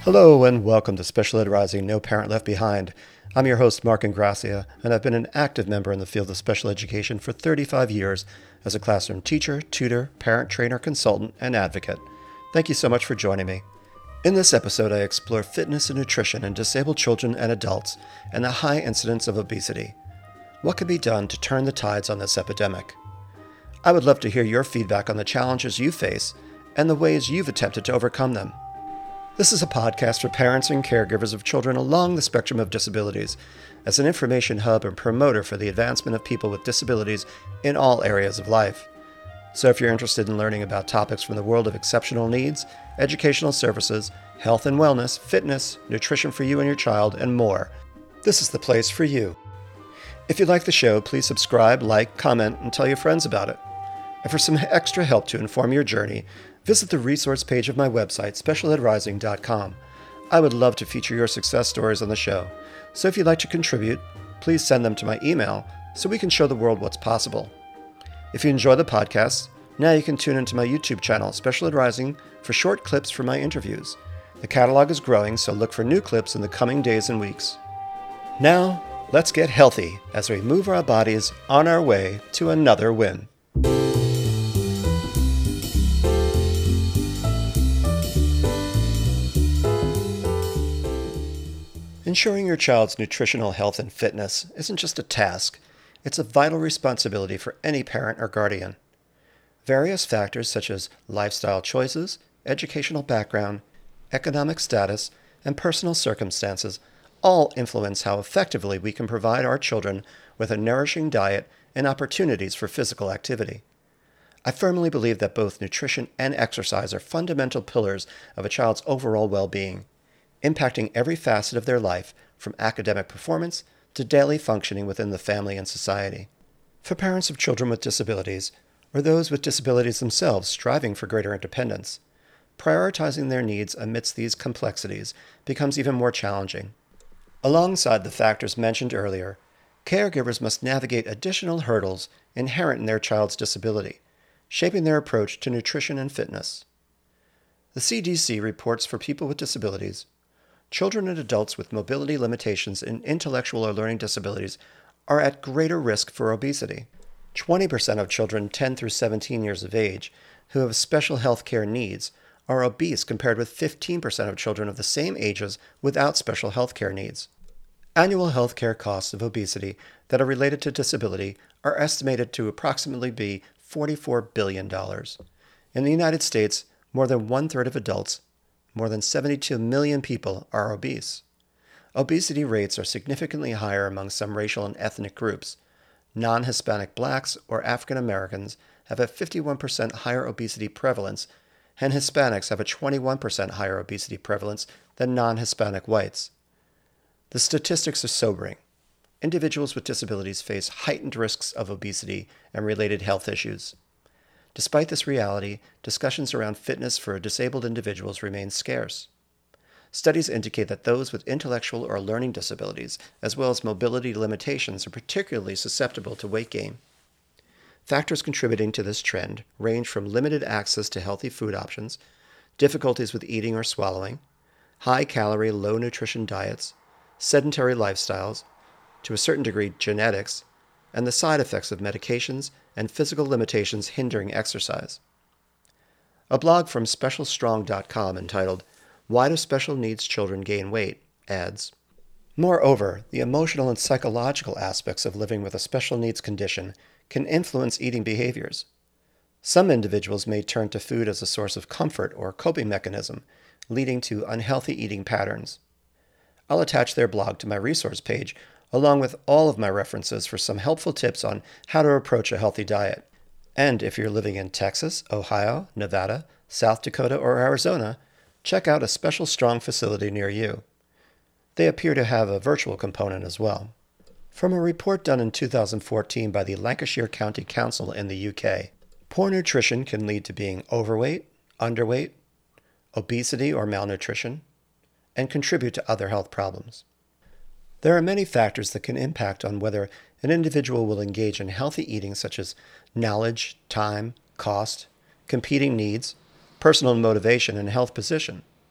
Hello and welcome to Special Ed Rising No Parent Left Behind. I'm your host, Mark Ingracia, and I've been an active member in the field of special education for 35 years as a classroom teacher, tutor, parent trainer, consultant, and advocate. Thank you so much for joining me. In this episode, I explore fitness and nutrition in disabled children and adults and the high incidence of obesity. What can be done to turn the tides on this epidemic? I would love to hear your feedback on the challenges you face and the ways you've attempted to overcome them. This is a podcast for parents and caregivers of children along the spectrum of disabilities, as an information hub and promoter for the advancement of people with disabilities in all areas of life. So if you're interested in learning about topics from the world of exceptional needs, educational services, health and wellness, fitness, nutrition for you and your child, and more, this is the place for you. If you like the show, please subscribe, like, comment, and tell your friends about it. And for some extra help to inform your journey, visit the resource page of my website, specialedrising.com. I would love to feature your success stories on the show, so if you'd like to contribute, please send them to my email so we can show the world what's possible. If you enjoy the podcast, now you can tune into my YouTube channel, Special Ed Rising, for short clips from my interviews. The catalog is growing, so look for new clips in the coming days and weeks. Now, let's get healthy as we move our bodies on our way to another win. Ensuring your child's nutritional health and fitness isn't just a task, it's a vital responsibility for any parent or guardian. Various factors such as lifestyle choices, educational background, economic status, and personal circumstances all influence how effectively we can provide our children with a nourishing diet and opportunities for physical activity. I firmly believe that both nutrition and exercise are fundamental pillars of a child's overall well-being, impacting every facet of their life, from academic performance to daily functioning within the family and society. For parents of children with disabilities, or those with disabilities themselves striving for greater independence, prioritizing their needs amidst these complexities becomes even more challenging. Alongside the factors mentioned earlier, caregivers must navigate additional hurdles inherent in their child's disability, shaping their approach to nutrition and fitness. The CDC reports for people with disabilities, children and adults with mobility limitations and intellectual or learning disabilities are at greater risk for obesity. 20% of children 10 through 17 years of age who have special health care needs are obese, compared with 15% of children of the same ages without special health care needs. Annual health care costs of obesity that are related to disability are estimated to approximately be $44 billion. In the United States, more than one-third of adults, more than 72 million people, are obese. Obesity rates are significantly higher among some racial and ethnic groups. Non-Hispanic blacks or African Americans have a 51% higher obesity prevalence, and Hispanics have a 21% higher obesity prevalence than non-Hispanic whites. The statistics are sobering. Individuals with disabilities face heightened risks of obesity and related health issues. Despite this reality, discussions around fitness for disabled individuals remain scarce. Studies indicate that those with intellectual or learning disabilities, as well as mobility limitations, are particularly susceptible to weight gain. Factors contributing to this trend range from limited access to healthy food options, difficulties with eating or swallowing, high-calorie, low-nutrition diets, sedentary lifestyles, to a certain degree genetics, and the side effects of medications and physical limitations hindering exercise. A blog from SpecialStrong.com entitled, "Why Do Special Needs Children Gain Weight?" adds, "Moreover, the emotional and psychological aspects of living with a special needs condition can influence eating behaviors. Some individuals may turn to food as a source of comfort or coping mechanism, leading to unhealthy eating patterns." I'll attach their blog to my resource page, along with all of my references for some helpful tips on how to approach a healthy diet. And if you're living in Texas, Ohio, Nevada, South Dakota, or Arizona, check out a Special Strong facility near you. They appear to have a virtual component as well. From a report done in 2014 by the Lancashire County Council in the UK, poor nutrition can lead to being overweight, underweight, obesity or malnutrition, and contribute to other health problems. There are many factors that can impact on whether an individual will engage in healthy eating, such as knowledge, time, cost, competing needs, personal motivation, and health position.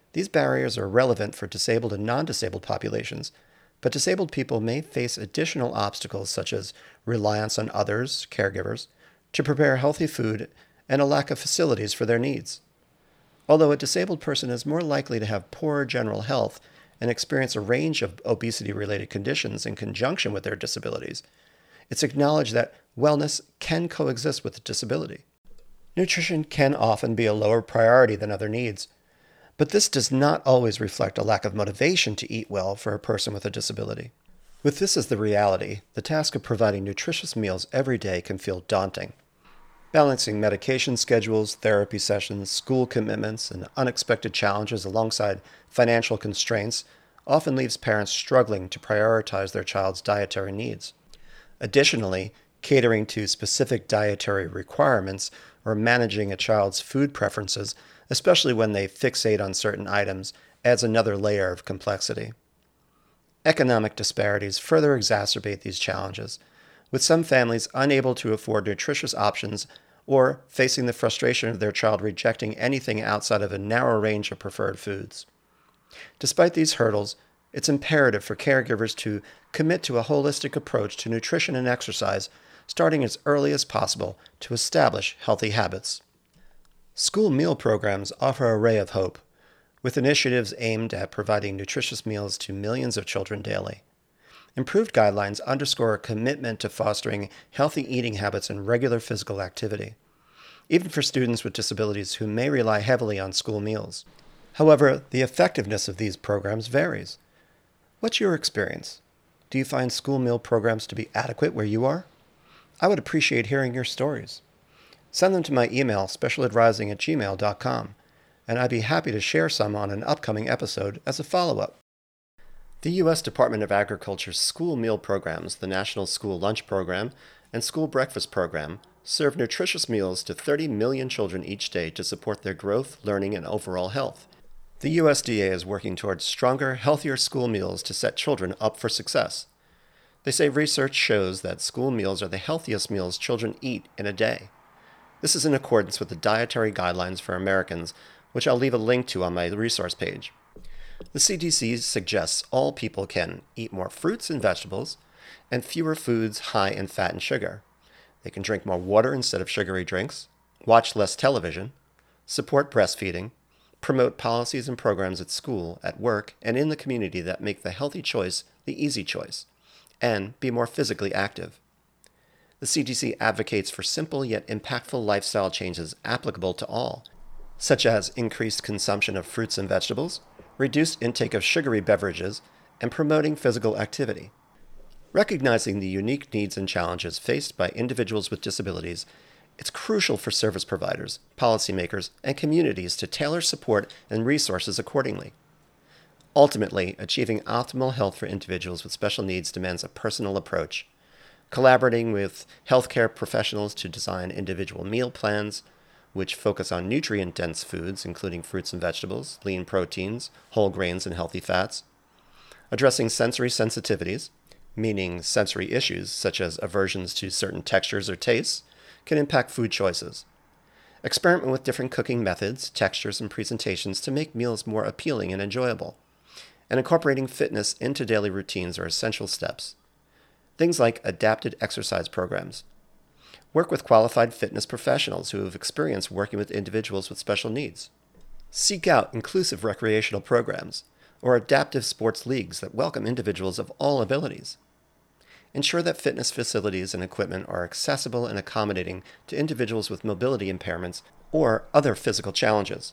These barriers are relevant for disabled and non-disabled populations, but disabled people may face additional obstacles such as reliance on others, caregivers, to prepare healthy food and a lack of facilities for their needs. Although a disabled person is more likely to have poorer general health and experience a range of obesity-related conditions in conjunction with their disabilities, it's acknowledged that wellness can coexist with a disability. Nutrition can often be a lower priority than other needs, but this does not always reflect a lack of motivation to eat well for a person with a disability. With this as the reality, the task of providing nutritious meals every day can feel daunting. Balancing medication schedules, therapy sessions, school commitments, and unexpected challenges alongside financial constraints often leaves parents struggling to prioritize their child's dietary needs. Additionally, catering to specific dietary requirements or managing a child's food preferences, especially when they fixate on certain items, adds another layer of complexity. Economic disparities further exacerbate these challenges, with some families unable to afford nutritious options or facing the frustration of their child rejecting anything outside of a narrow range of preferred foods. Despite these hurdles, it's imperative for caregivers to commit to a holistic approach to nutrition and exercise, starting as early as possible to establish healthy habits. School meal programs offer a ray of hope, with initiatives aimed at providing nutritious meals to millions of children daily. Improved guidelines underscore a commitment to fostering healthy eating habits and regular physical activity, even for students with disabilities who may rely heavily on school meals. However, the effectiveness of these programs varies. What's your experience? Do you find school meal programs to be adequate where you are? I would appreciate hearing your stories. Send them to my email, specialadvising@gmail.com, and I'd be happy to share some on an upcoming episode as a follow-up. The U.S. Department of Agriculture's school meal programs, the National School Lunch Program and School Breakfast Program, serve nutritious meals to 30 million children each day to support their growth, learning, and overall health. The USDA is working towards stronger, healthier school meals to set children up for success. They say research shows that school meals are the healthiest meals children eat in a day. This is in accordance with the Dietary Guidelines for Americans, which I'll leave a link to on my resource page. The CDC suggests all people can eat more fruits and vegetables and fewer foods high in fat and sugar. They can drink more water instead of sugary drinks, watch less television, support breastfeeding, promote policies and programs at school, at work, and in the community that make the healthy choice the easy choice, and be more physically active. The CDC advocates for simple yet impactful lifestyle changes applicable to all, such as increased consumption of fruits and vegetables, reduced intake of sugary beverages, and promoting physical activity. Recognizing the unique needs and challenges faced by individuals with disabilities, it's crucial for service providers, policymakers, and communities to tailor support and resources accordingly. Ultimately, achieving optimal health for individuals with special needs demands a personal approach. Collaborating with healthcare professionals to design individual meal plans, which focus on nutrient-dense foods, including fruits and vegetables, lean proteins, whole grains, and healthy fats. Addressing sensory sensitivities, meaning sensory issues such as aversions to certain textures or tastes, can impact food choices. Experiment with different cooking methods, textures, and presentations to make meals more appealing and enjoyable. And incorporating fitness into daily routines are essential steps. Things like adapted exercise programs. Work with qualified fitness professionals who have experience working with individuals with special needs. Seek out inclusive recreational programs or adaptive sports leagues that welcome individuals of all abilities. Ensure that fitness facilities and equipment are accessible and accommodating to individuals with mobility impairments or other physical challenges.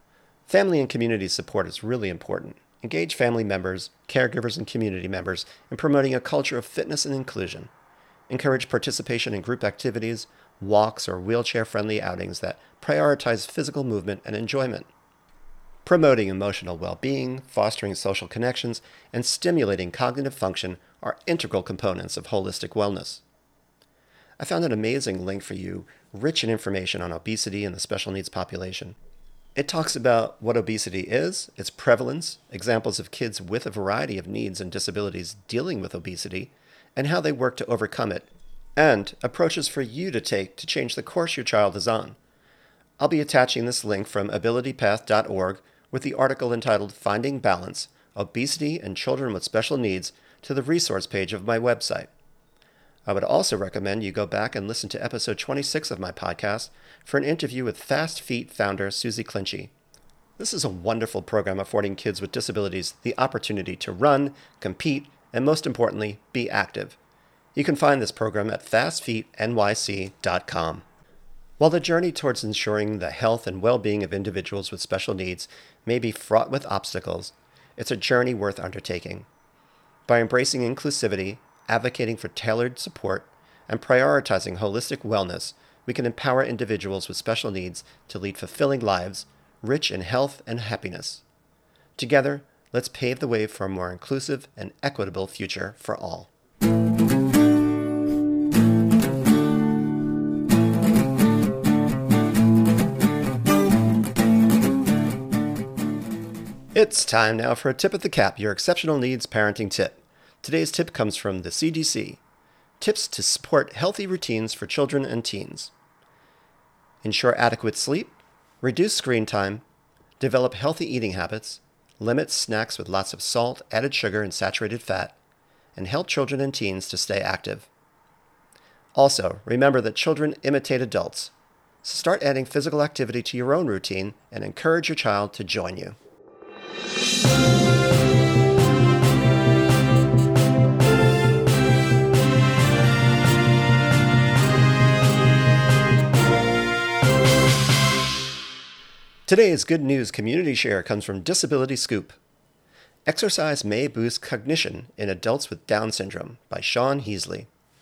Family and community support is really important. Engage family members, caregivers, and community members in promoting a culture of fitness and inclusion. Encourage participation in group activities, walks, or wheelchair-friendly outings that prioritize physical movement and enjoyment. Promoting emotional well-being, fostering social connections, and stimulating cognitive function are integral components of holistic wellness. I found an amazing link for you, rich in information on obesity and the special needs population. It talks about what obesity is, its prevalence, examples of kids with a variety of needs and disabilities dealing with obesity, and how they work to overcome it, and approaches for you to take to change the course your child is on. I'll be attaching this link from abilitypath.org, with the article entitled Finding Balance, Obesity and Children with Special Needs to the resource page of my website. I would also recommend you go back and listen to episode 26 of my podcast for an interview with Fast Feet founder Susie Clinchy. This is a wonderful program affording kids with disabilities the opportunity to run, compete, and most importantly, be active. You can find this program at fastfeetnyc.com. While the journey towards ensuring the health and well-being of individuals with special needs may be fraught with obstacles, it's a journey worth undertaking. By embracing inclusivity, advocating for tailored support, and prioritizing holistic wellness, we can empower individuals with special needs to lead fulfilling lives, rich in health and happiness. Together, let's pave the way for a more inclusive and equitable future for all. It's time now for a tip at the cap, your exceptional needs parenting tip. Today's tip comes from the CDC. Tips to support healthy routines for children and teens. Ensure adequate sleep, reduce screen time, develop healthy eating habits, limit snacks with lots of salt, added sugar, and saturated fat, and help children and teens to stay active. Also, remember that children imitate adults, so start adding physical activity to your own routine and encourage your child to join you. Today's good news community share comes from Disability Scoop. Exercise may boost cognition in adults with Down syndrome by Sean Heasley.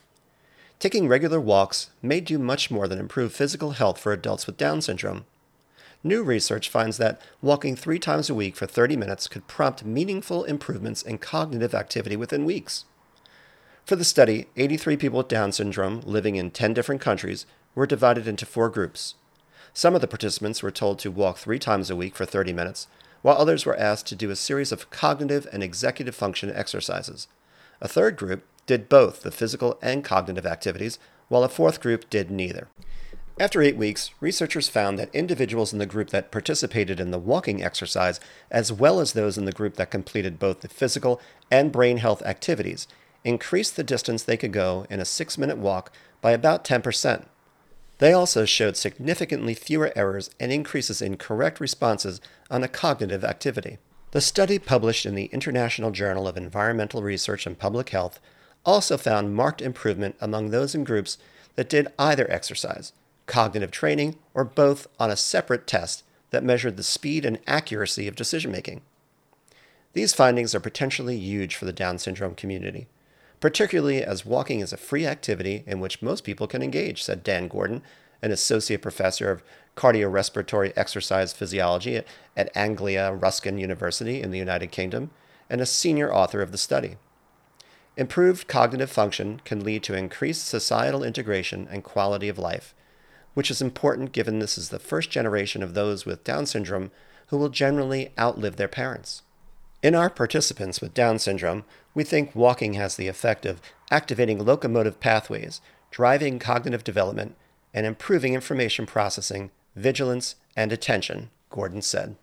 Taking regular walks may do much more than improve physical health for adults with Down syndrome. New research finds that walking 3 times a week for 30 minutes could prompt meaningful improvements in cognitive activity within weeks. For the study, 83 people with Down syndrome living in 10 different countries were divided into 4 groups. Some of the participants were told to walk 3 times a week for 30 minutes, while others were asked to do a series of cognitive and executive function exercises. A third group did both the physical and cognitive activities, while a fourth group did neither. After 8 weeks, researchers found that individuals in the group that participated in the walking exercise, as well as those in the group that completed both the physical and brain health activities, increased the distance they could go in a 6-minute walk by about 10%. They also showed significantly fewer errors and increases in correct responses on a cognitive activity. The study, published in the International Journal of Environmental Research and Public Health, also found marked improvement among those in groups that did either exercise, cognitive training, or both on a separate test that measured the speed and accuracy of decision-making. These findings are potentially huge for the Down syndrome community, particularly as walking is a free activity in which most people can engage, said Dan Gordon, an associate professor of cardiorespiratory exercise physiology at Anglia Ruskin University in the United Kingdom, and a senior author of the study. Improved cognitive function can lead to increased societal integration and quality of life, which is important given this is the first generation of those with Down syndrome who will generally outlive their parents. In our participants with Down syndrome, we think walking has the effect of activating locomotive pathways, driving cognitive development, and improving information processing, vigilance, and attention, Gordon said.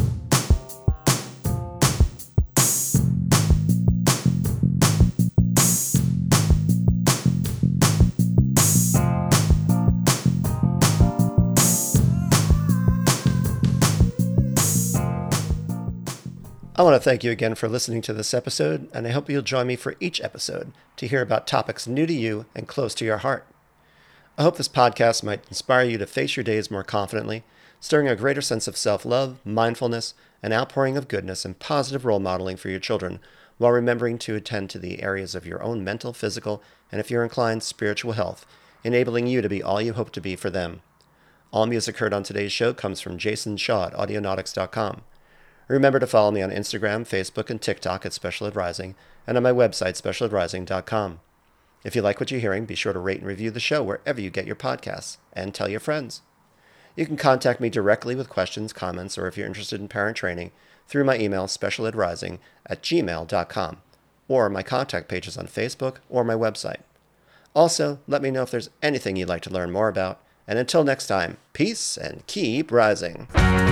I want to thank you again for listening to this episode, and I hope you'll join me for each episode to hear about topics new to you and close to your heart. I hope this podcast might inspire you to face your days more confidently, stirring a greater sense of self-love, mindfulness, and outpouring of goodness and positive role modeling for your children, while remembering to attend to the areas of your own mental, physical, and if you're inclined, spiritual health, enabling you to be all you hope to be for them. All music heard on today's show comes from Jason Shaw at Audionautics.com. Remember to follow me on Instagram, Facebook, and TikTok at Special Ed Rising, and on my website, specialedrising.com. If you like what you're hearing, be sure to rate and review the show wherever you get your podcasts, and tell your friends. You can contact me directly with questions, comments, or if you're interested in parent training, through my email, specialedrising@gmail.com, or my contact pages on Facebook or my website. Also, let me know if there's anything you'd like to learn more about, and until next time, peace and keep rising.